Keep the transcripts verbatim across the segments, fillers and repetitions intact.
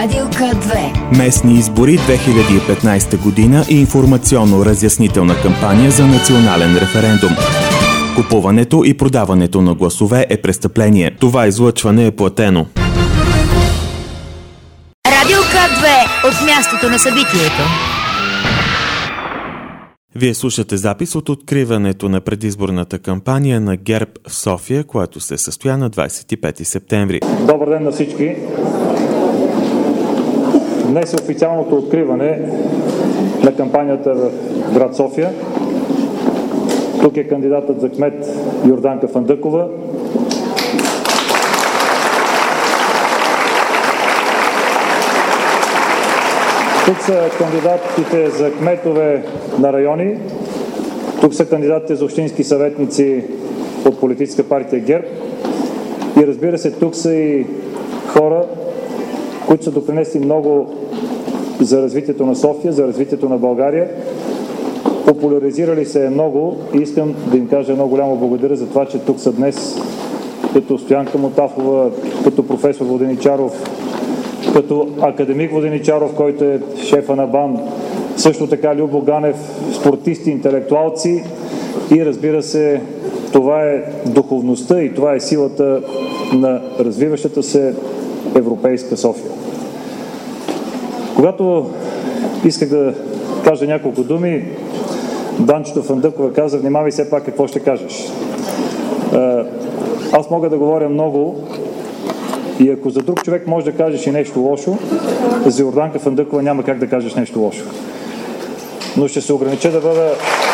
Радио К две. Местни избори две хиляди и петнадесета година и информационно-разяснителна кампания за национален референдум. Купуването и продаването на гласове е престъпление. Това излъчване е платено. Радио К две от мястото на събитието. Вие слушате запис от откриването на предизборната кампания на ГЕРБ в София, която се състоя на двадесет и пети септември. Добър ден на всички! Днес е официалното откриване на кампанията в град София. Тук е кандидатът за кмет Йорданка Фандъкова. Тук са кандидатите за кметове на райони. Тук са кандидатите за общински съветници от политическа партия ГЕРБ. И разбира се, тук са и хора, които са допринесли много за развитието на София, за развитието на България. Популяризирали се е много и искам да им кажа много голямо благодаря за това, че тук са днес като Стоянка Мотафова, като професор Воденичаров, като академик Воденичаров, който е шефа на БАН, също така Любо Ганев, спортисти, интелектуалци и разбира се, това е духовността и това е силата на развиващата се европейска София. Когато исках да кажа няколко думи, Данчето Фандъкова каза: внимавай все пак какво ще кажеш. Аз мога да говоря много и ако за друг човек може да кажеш и нещо лошо, за Йорданка Фандъкова няма как да кажеш нещо лошо. Но ще се огранича да бъда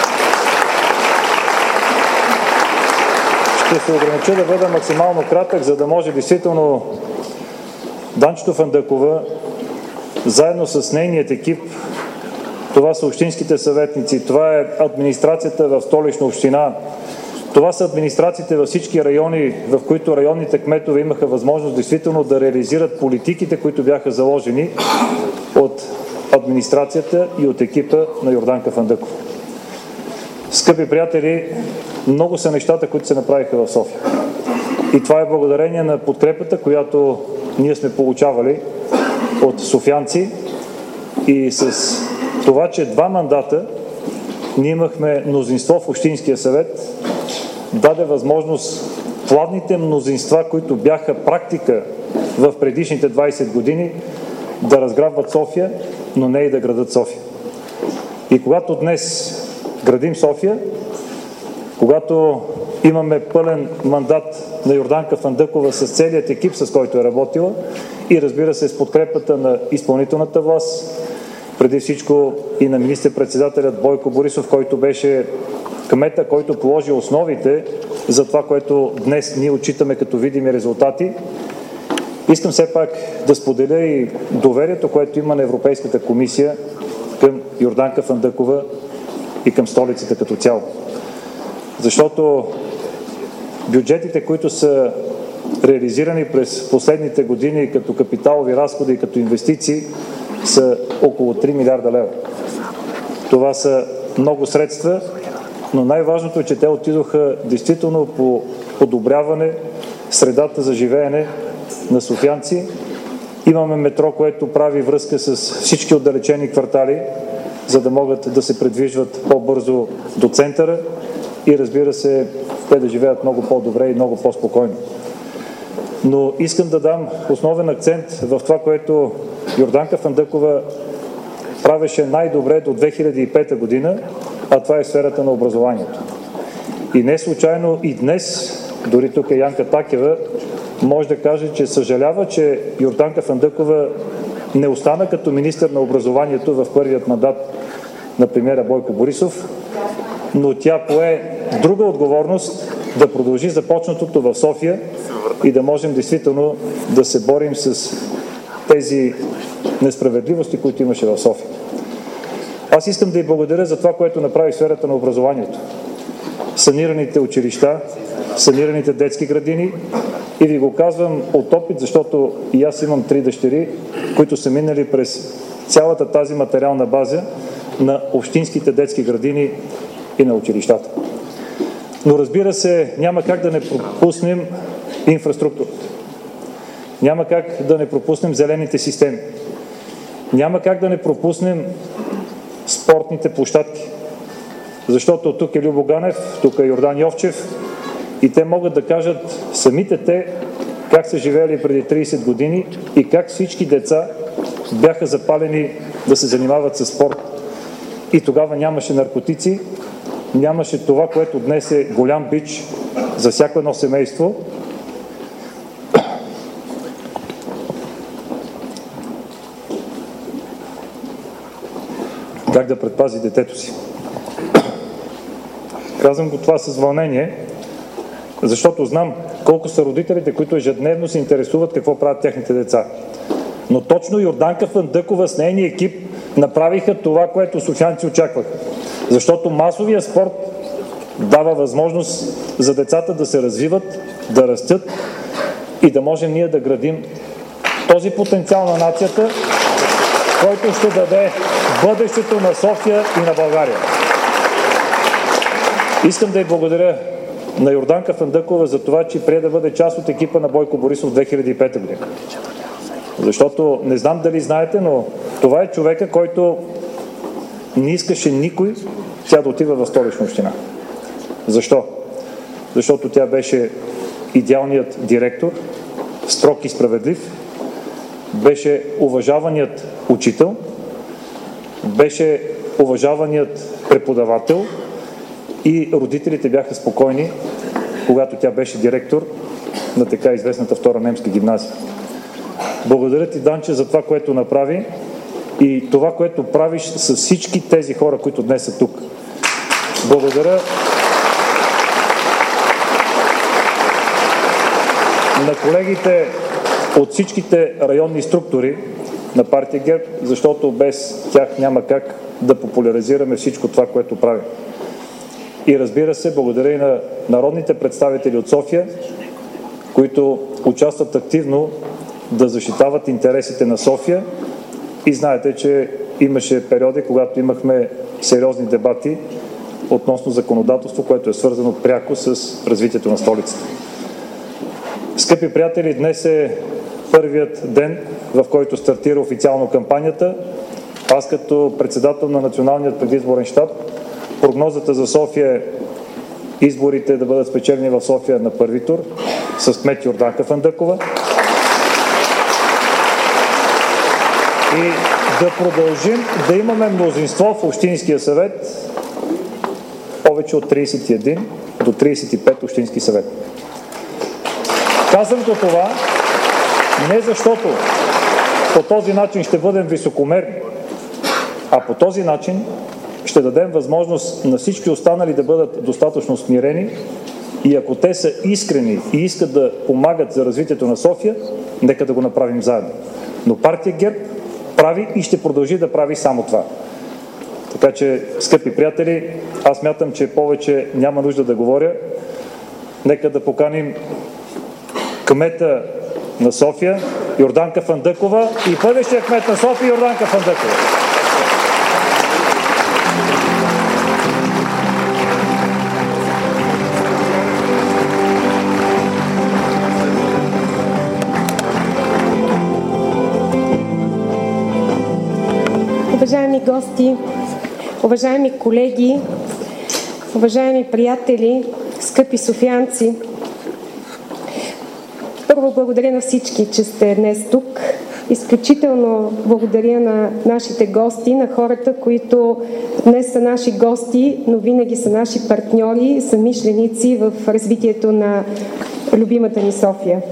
ще се огранича да бъда максимално кратък, за да може действително Данчето Фандъкова заедно с нейният екип, това са общинските съветници, това е администрацията в Столична община, това са администрациите във всички райони, в които районните кметове имаха възможност действително да реализират политиките, които бяха заложени от администрацията и от екипа на Йорданка Фандъкова. Скъпи приятели, много са нещата, които се направиха в София. И това е благодарение на подкрепата, която ние сме получавали от софиянци и с това, че два мандата ние имахме мнозинство в Общинския съвет, даде възможност плавните мнозинства, които бяха практика в предишните двадесет години, да разграбват София, но не и да градат София. И когато днес градим София, когато имаме пълен мандат на Йорданка Фандъкова с целият екип, с който е работила и разбира се с подкрепата на изпълнителната власт, преди всичко и на министър-председателят Бойко Борисов, който беше кмета, който положи основите за това, което днес ние отчитаме като видими резултати. Искам все пак да споделя и доверието, което има на Европейската комисия към Йорданка Фандъкова и към столицата като цяло. Защото бюджетите, които са реализирани през последните години като капиталови разходи и като инвестиции, са около три милиарда лева. Това са много средства, но най-важното е, че те отидоха действително по подобряване средата за живеене на софиянци. Имаме метро, което прави връзка с всички отдалечени квартали, за да могат да се придвижват по-бързо до центъра и разбира се, те да живеят много по-добре и много по-спокойно. Но искам да дам основен акцент в това, което Йорданка Фандъкова правеше най-добре до две хиляди и пета година, а това е сферата на образованието. И не случайно и днес, дори тук е Янка Такева, може да каже, че съжалява, че Йорданка Фандъкова не остана като министър на образованието в първият мандат на премиера Бойко Борисов, но тя пое друга отговорност да продължи започнатото в София и да можем действително да се борим с тези несправедливости, които имаше в София. Аз искам да й благодаря за това, което направи в сферата на образованието. Санираните училища, санираните детски градини и ви го казвам от опит, защото и аз имам три дъщери, които са минали през цялата тази материална база на общинските детски градини и на училищата. Но разбира се, няма как да не пропуснем инфраструктурата. Няма как да не пропуснем зелените системи. Няма как да не пропуснем спортните площадки. Защото тук е Любо Ганев, тук е Йордан Йовчев и те могат да кажат самите те как са живеели преди трийсет години и как всички деца бяха запалени да се занимават с спорт. И тогава нямаше наркотици, нямаше това, което днес е голям бич за всяко едно семейство. Как да предпази детето си. Казвам го това с вълнение, защото знам колко са родителите, които ежедневно се интересуват какво правят техните деца. Но точно Йорданка Фандъкова с нейния екип направиха това, което софиянци очакваха. Защото масовия спорт дава възможност за децата да се развиват, да растат и да можем ние да градим този потенциал на нацията, който ще даде бъдещето на София и на България. Искам да й благодаря на Йорданка Фандъкова за това, че прие да бъде част от екипа на Бойко Борисов две хиляди и пета година. Защото не знам дали знаете, но това е човека, който не искаше никой тя да отива в Столична община. Защо? Защото тя беше идеалният директор, строг и справедлив, беше уважаваният учител, беше уважаваният преподавател и родителите бяха спокойни, когато тя беше директор на така известната втора немска гимназия. Благодаря ти, Данче, за това, което направи и това, което правиш с всички тези хора, които днес са тук. Благодаря на колегите от всичките районни структури на партия ГЕРБ, защото без тях няма как да популяризираме всичко това, което правим. И разбира се, благодаря и на народните представители от София, които участват активно да защитават интересите на София. И знаете, че имаше периоди, когато имахме сериозни дебати относно законодателство, което е свързано пряко с развитието на столицата. Скъпи приятели, днес е първият ден, в който стартира официално кампанията. Аз като председател на Националният предизборен щаб, прогнозата за София е изборите да бъдат спечелени в София на първи тур с кмет Йорданка Фандъкова. И да продължим да имаме мнозинство в Общинския съвет повече от трийсет и един до трийсет и пет Общински съвет. Казвам го това не защото по този начин ще бъдем високомерни, а по този начин ще дадем възможност на всички останали да бъдат достатъчно смирени и ако те са искрени и искат да помагат за развитието на София, нека да го направим заедно. Но партия ГЕРБ прави и ще продължи да прави само това. Така че, скъпи приятели, аз мятам, че повече няма нужда да говоря. Нека да поканим кмета на София, Йорданка Фандъкова и бъдещия кмет на София, Йорданка Фандъкова. Уважаеми гости, уважаеми колеги, уважаеми приятели, скъпи софиянци, първо благодаря на всички, че сте днес тук. Изключително благодаря на нашите гости, на хората, които днес са наши гости, но винаги са наши партньори, съмишленици в развитието на любимата ни София.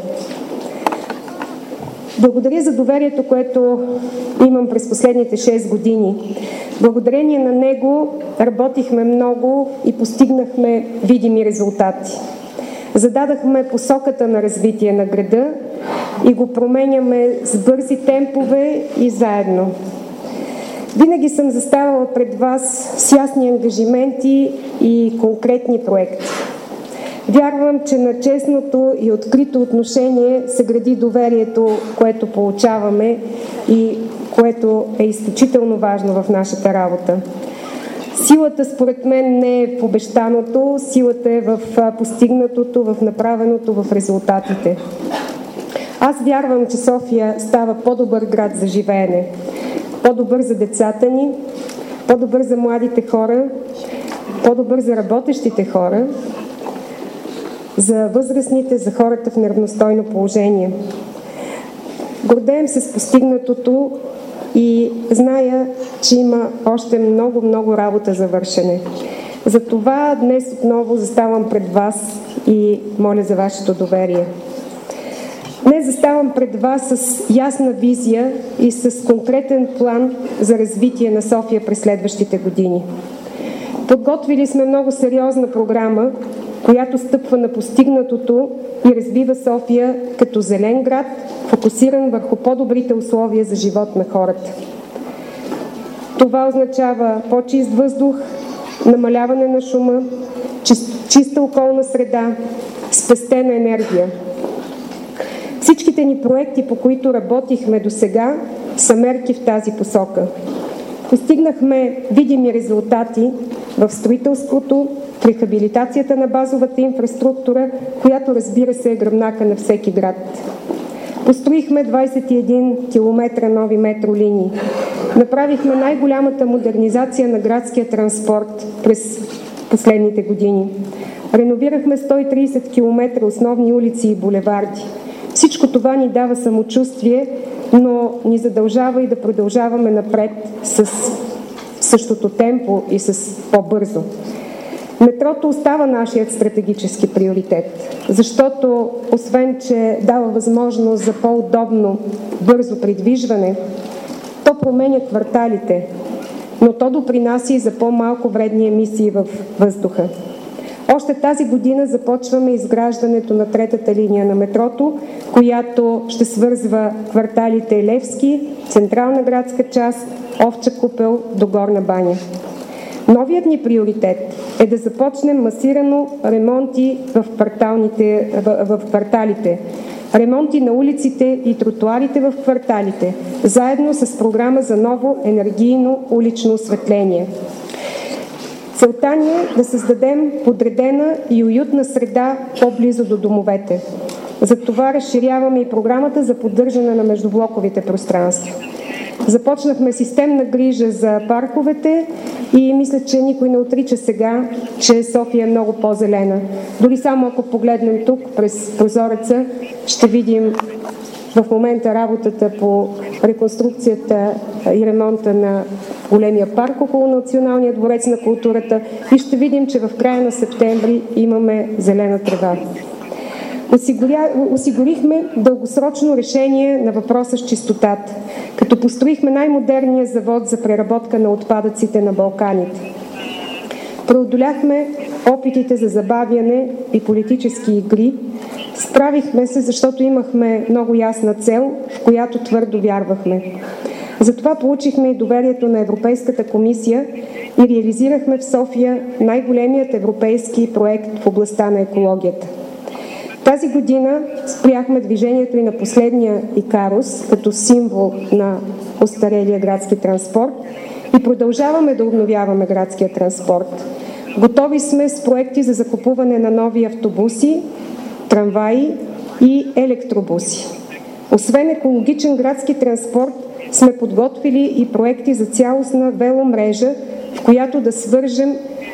Благодаря за доверието, което имам през последните шест години. Благодарение на него работихме много и постигнахме видими резултати. Зададахме посоката на развитие на града и го променяме с бързи темпове и заедно. Винаги съм заставала пред вас с ясни ангажименти и конкретни проекти. Вярвам, че на честното и открито отношение се гради доверието, което получаваме и което е изключително важно в нашата работа. Силата, според мен, не е в обещаното, силата е в постигнатото, в направеното, в резултатите. Аз вярвам, че София става по-добър град за живеене, по-добър за децата ни, по-добър за младите хора, по-добър за работещите хора, за възрастните, за хората в неравностойно положение. Гордеем се с постигнатото и зная, че има още много, много работа за вършене. Затова днес отново заставам пред вас и моля за вашето доверие. Днес заставам пред вас с ясна визия и с конкретен план за развитие на София през следващите години. Подготвили сме много сериозна програма, която стъпва на постигнатото и развива София като зелен град, фокусиран върху по-добрите условия за живот на хората. Това означава по-чист въздух, намаляване на шума, чиста околна среда, спестена енергия. Всичките ни проекти, по които работихме досега, са мерки в тази посока. Постигнахме видими резултати в строителството, в рехабилитацията на базовата инфраструктура, която, разбира се, е гръбнака на всеки град. Построихме двадесет и един километра нови метролинии. Направихме най-голямата модернизация на градския транспорт през последните години. Реновирахме сто и тридесет километра основни улици и булеварди. Всичко това ни дава самочувствие, но ни задължава и да продължаваме напред с същото темпо и с по-бързо. Метрото остава нашият стратегически приоритет, защото освен, че дава възможност за по-удобно, бързо придвижване, то променя кварталите, но то допринася и за по-малко вредни емисии във въздуха. Още тази година започваме изграждането на третата линия на метрото, която ще свързва кварталите Левски, Централна градска част, Овча купел до Горна баня. Новият ни приоритет е да започнем масирано ремонти в, в, в кварталите. Ремонти на улиците и тротуарите в кварталите, заедно с програма за ново енергийно улично осветление. Целта ни е да създадем подредена и уютна среда по-близо до домовете. Затова разширяваме и програмата за поддържане на междублоковите пространства. Започнахме системна грижа за парковете и мисля, че никой не отрича сега, че София е много по-зелена. Дори само ако погледнем тук през прозореца, ще видим в момента работата по реконструкцията и ремонта на големия парк около Националния дворец на културата и ще видим, че в края на септември имаме зелена трева. Осигуря... Осигурихме дългосрочно решение на въпроса с чистотата, като построихме най-модерния завод за преработка на отпадъците на Балканите. Преодоляхме опитите за забавяне и политически игри. Справихме се, защото имахме много ясна цел, в която твърдо вярвахме. Затова получихме и доверието на Европейската комисия и реализирахме в София най-големият европейски проект в областта на екологията. Тази година спряхме движението и на последния Икарус, като символ на остарелия градски транспорт и продължаваме да обновяваме градския транспорт. Готови сме с проекти за закупуване на нови автобуси, трамваи и електробуси. Освен екологичен градски транспорт, сме подготвили и проекти за цялостна веломрежа, в която да свържем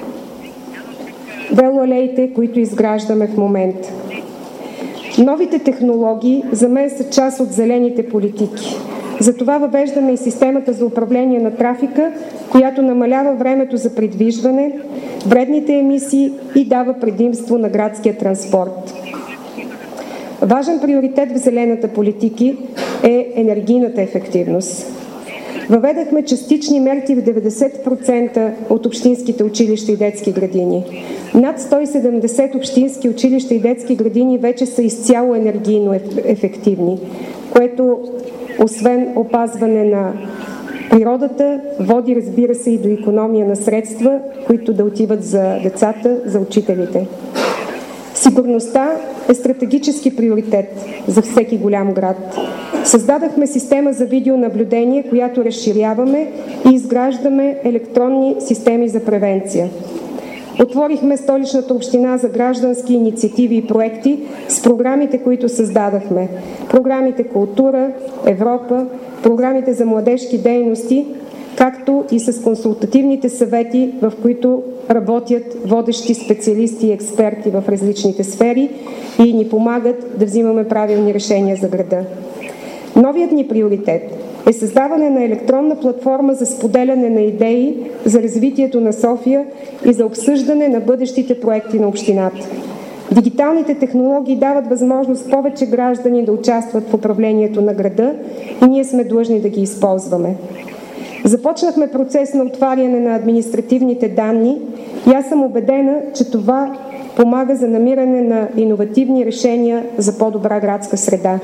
велоалеите, които изграждаме в момента. Новите технологии за мен са част от зелените политики. Затова въвеждаме и системата за управление на трафика, която намалява времето за придвижване, вредните емисии и дава предимство на градския транспорт. Важен приоритет в зелената политики е енергийната ефективност. Въведахме частични мерки в деветдесет процента от общинските училища и детски градини. Над сто и седемдесет общински училища и детски градини вече са изцяло енергийно ефективни, което освен опазване на природата, води, разбира се, и до икономия на средства, които да отиват за децата, за учителите. Сигурността е стратегически приоритет за всеки голям град. Създадахме система за видеонаблюдение, която разширяваме и изграждаме електронни системи за превенция. Отворихме Столичната община за граждански инициативи и проекти с програмите, които създадахме. Програмите Култура, Европа, програмите за младежки дейности, както и с консултативните съвети, в които работят водещи специалисти и експерти в различните сфери и ни помагат да взимаме правилни решения за града. Новият ни приоритет е създаване на електронна платформа за споделяне на идеи за развитието на София и за обсъждане на бъдещите проекти на общината. Дигиталните технологии дават възможност повече граждани да участват в управлението на града и ние сме длъжни да ги използваме. Започнахме процес на отваряне на административните данни и аз съм убедена, че това помага за намиране на иновативни решения за по-добра градска среда,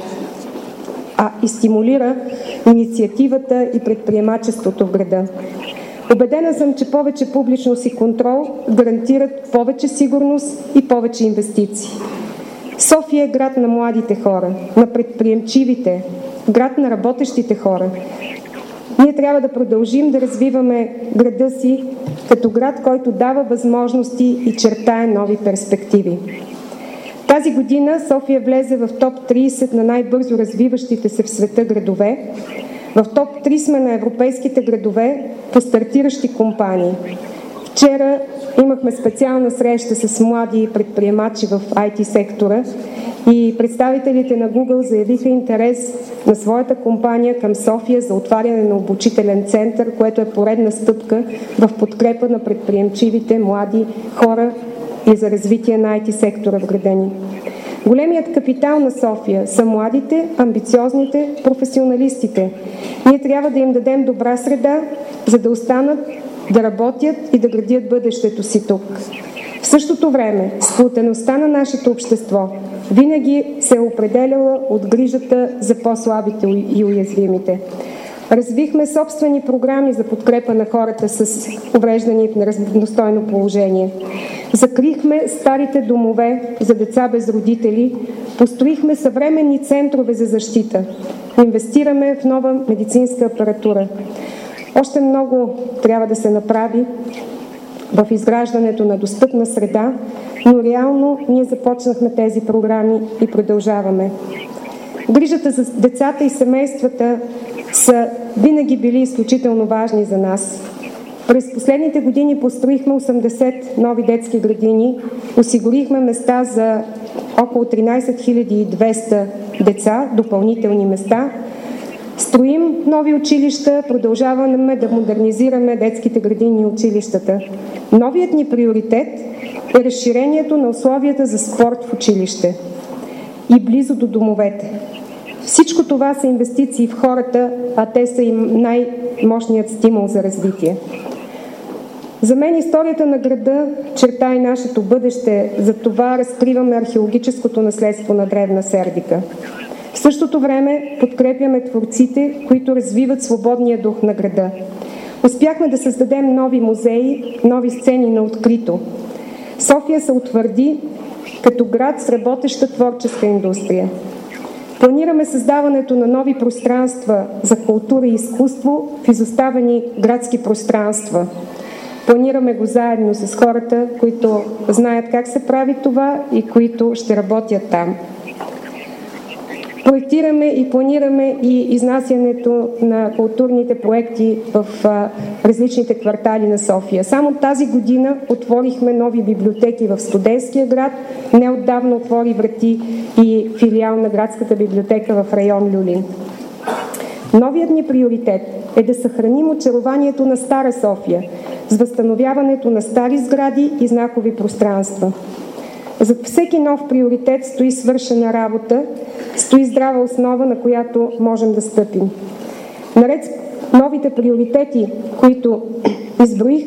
а и стимулира инициативата и предприемачеството в града. Убедена съм, че повече публичност и контрол гарантират повече сигурност и повече инвестиции. София е град на младите хора, на предприемчивите, град на работещите хора. Ние трябва да продължим да развиваме града си като град, който дава възможности и чертае нови перспективи. Тази година София влезе в топ трийсет на най-бързо развиващите се в света градове. В топ три сме на европейските градове по стартиращи компании. Вчера имахме специална среща с млади предприемачи в ай ти сектора и представителите на Google заявиха интерес на своята компания към София за отваряне на обучителен център, което е поредна стъпка в подкрепа на предприемчивите млади хора и за развитие на ай ти сектора в града ни. Големият капитал на София са младите, амбициозните, професионалистите. Ние трябва да им дадем добра среда, за да останат, да работят и да градят бъдещето си тук. В същото време, сплотеността на нашето общество винаги се е определяла от грижата за по-слабите и уязвимите. Развихме собствени програми за подкрепа на хората с увреждания в неравностойно положение. Закрихме старите домове за деца без родители, построихме съвременни центрове за защита, инвестираме в нова медицинска апаратура. Още много трябва да се направи в изграждането на достъпна среда, но реално ние започнахме тези програми и продължаваме. Грижата за децата и семействата са винаги били изключително важни за нас. През последните години построихме осемдесет нови детски градини, осигурихме места за около тринайсет хиляди и двеста деца, допълнителни места. Строим нови училища, продължаваме да модернизираме детските градини и училищата. Новият ни приоритет е разширението на условията за спорт в училище и близо до домовете. Всичко това са инвестиции в хората, а те са и най-мощният стимул за развитие. За мен историята на града черта и нашето бъдеще, за това разкриваме археологическото наследство на древна Сердика. В същото време подкрепяме творците, които развиват свободния дух на града. Успяхме да създадем нови музеи, нови сцени на открито. София се утвърди като град с работеща творческа индустрия. Планираме създаването на нови пространства за култура и изкуство в изоставени градски пространства. Планираме го заедно с хората, които знаят как се прави това и които ще работят там. Проектираме и планираме и изнасянето на културните проекти в а, различните квартали на София. Само тази година отворихме нови библиотеки в Студентския град, неотдавна отвори врати и филиал на градската библиотека в район Люлин. Новият ни приоритет е да съхраним очарованието на Стара София с възстановяването на стари сгради и знакови пространства. Зад всеки нов приоритет стои свършена работа, стои здрава основа, на която можем да стъпим. Наред с новите приоритети, които изброих,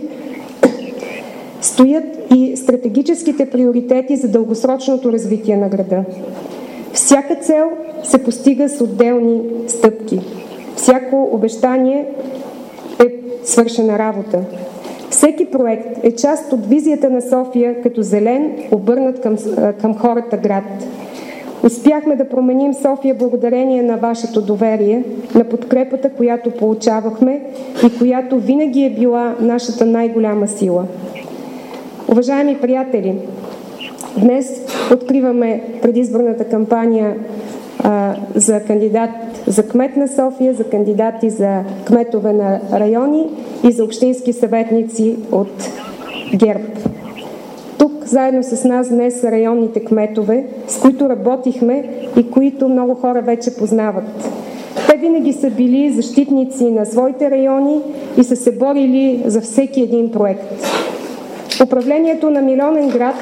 стоят и стратегическите приоритети за дългосрочното развитие на града. Всяка цел се постига с отделни стъпки. Всяко обещание е свършена работа. Всеки проект е част от визията на София като зелен, обърнат към, към хората град. Успяхме да променим София благодарение на вашето доверие, на подкрепата, която получавахме и която винаги е била нашата най-голяма сила. Уважаеми приятели, днес откриваме предизборната кампания а, за кандидат за кмет на София, за кандидати за кметове на райони и за общински съветници от ГЕРБ. Тук заедно с нас днес са районните кметове, с които работихме и които много хора вече познават. Те винаги са били защитници на своите райони и са се борили за всеки един проект. Управлението на Милионен град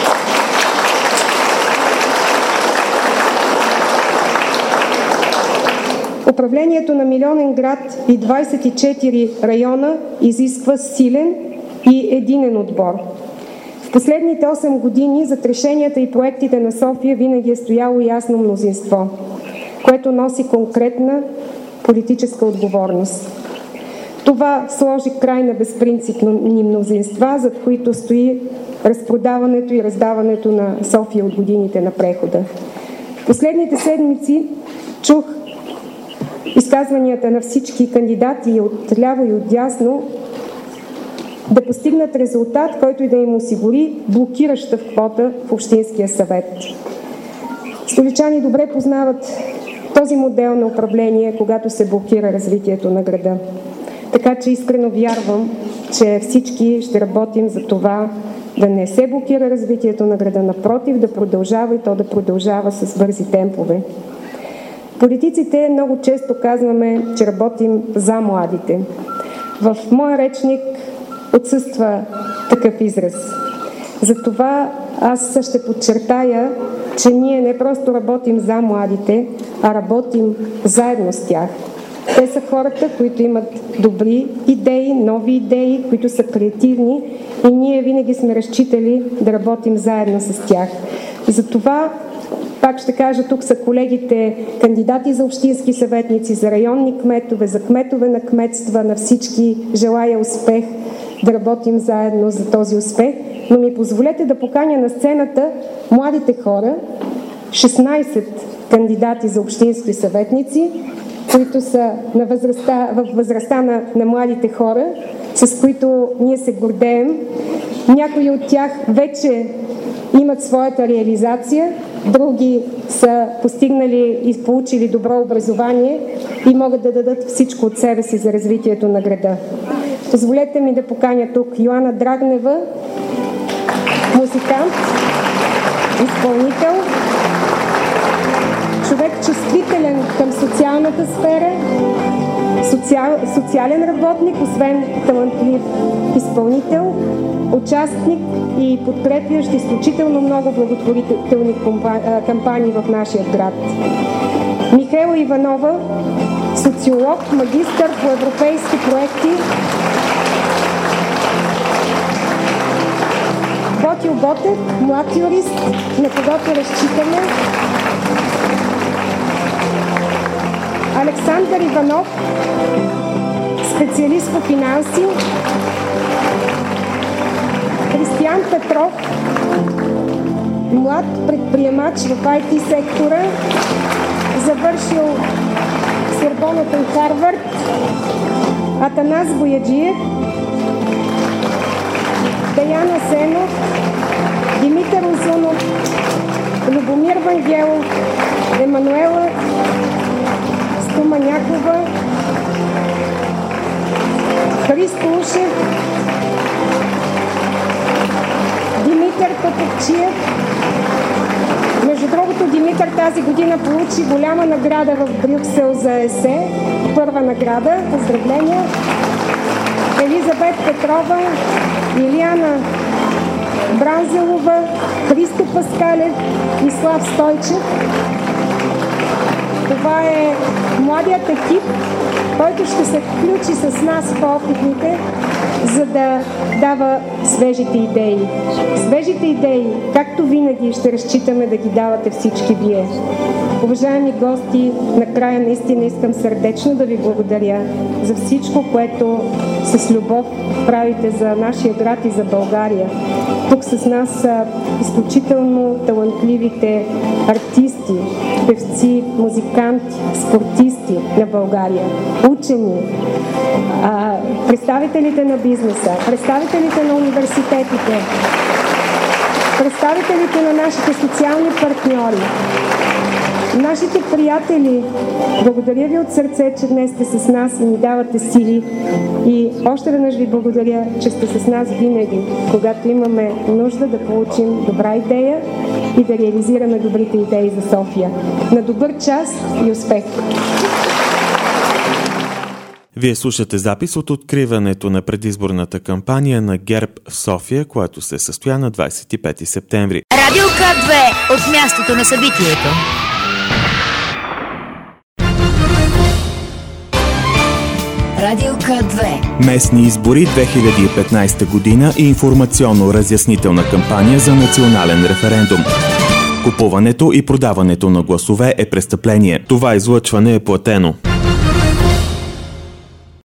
Управлението на Милионен град и двадесет и четири района изисква силен и единен отбор. В последните осем години зад решенията и проектите на София винаги е стояло ясно мнозинство, което носи конкретна политическа отговорност. Това сложи край на безпринципни мнозинства, зад които стои разпродаването и раздаването на София от годините на прехода. В последните седмици чух изказванията на всички кандидати от ляво и от дясно да постигнат резултат, който и да им осигури блокираща квота в Общинския съвет. Столичани добре познават този модел на управление, когато се блокира развитието на града. Така че искрено вярвам, че всички ще работим за това да не се блокира развитието на града, напротив, да продължава и то да продължава с бързи темпове. Политиците много често казваме, че работим за младите. В моя речник отсъства такъв израз. Затова аз ще подчертая, че ние не просто работим за младите, а работим заедно с тях. Те са хората, които имат добри идеи, нови идеи, които са креативни и ние винаги сме разчитали да работим заедно с тях. Затова пак ще кажа, тук са колегите кандидати за общински съветници, за районни кметове, за кметове на кметства, на всички желая успех, да работим заедно за този успех. Но ми позволете да поканя на сцената младите хора, шестнадесет кандидати за общински съветници, които са на възрастта, в възрастта на, на младите хора, с които ние се гордеем. Някои от тях вече имат своята реализация, други са постигнали и получили добро образование и могат да дадат всичко от себе си за развитието на града. Позволете ми да поканя тук Йоана Драгнева, музикант, изпълнител, човек чувствителен към социалната сфера, социал, социален работник, освен талантлив изпълнител, участник и подкрепящ изключително много благотворителни кампании в нашия град. Михаела Иванова, социолог, магистър по европейски проекти. Ботил Ботев, млад юрист, на когото разчитаме. Александър Иванов, специалист по финанси. Християн Петров, млад предприемач в ай ти сектора, завършил Сорбоната и Харвард. Атанас Бояджиев, Даяна Сенов, Димитър Озунов, Любомир Вангелов, Емануела Стоманякова, Христо Ушев, Димитър Пътовчиев. Между другото, Димитър тази година получи голяма награда в Брюксел за есе. Първа награда. Поздравления! Елизабет Петрова, Илияна Бранзелова, Христо Паскалев и Слав Стойчев. Това е младият екип, който ще се включи с нас по-опитните, за да дава свежите идеи. Свежите идеи, както винаги, ще разчитаме да ги давате всички вие. Уважаеми гости, накрая наистина искам сърдечно да ви благодаря за всичко, което с любов правите за нашия град и за България. Тук с нас са изключително талантливите артисти, певци, музиканти, спортисти на България, учени, представителите на бизнеса, представителите на университетите, представителите на нашите социални партньори, нашите приятели, благодаря ви от сърце, че днес сте с нас и ни давате сили. И още веднъж ви благодаря, че сте с нас винаги, когато имаме нужда да получим добра идея и да реализираме добрите идеи за София. На добър час и успех! Вие слушате запис от откриването на предизборната кампания на ГЕРБ в София, която се състоя на двадесет и пети септември. Радио К две от мястото на събитието. Радио К две. Местни избори две хиляди и петнадесета година и информационно-разяснителна кампания за национален референдум. Купуването и продаването на гласове е престъпление. Това излъчване е платено.